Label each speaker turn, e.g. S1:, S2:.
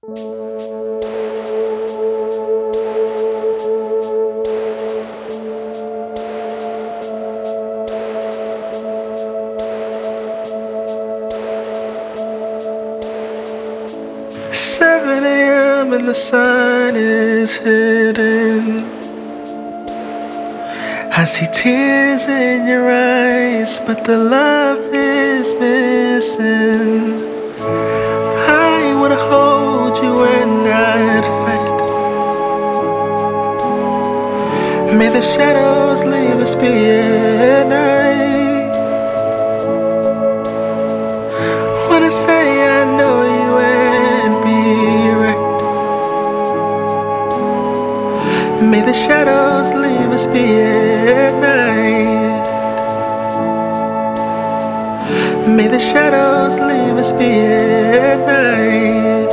S1: 7 a.m. and the sun is hidden. I see tears in your eyes, but the love is missing. I wanna hold you and I'd fight. May the shadows leave us be at night. Wanna say I know you and be right. May the shadows leave us be at night. May the shadows leave us be at night.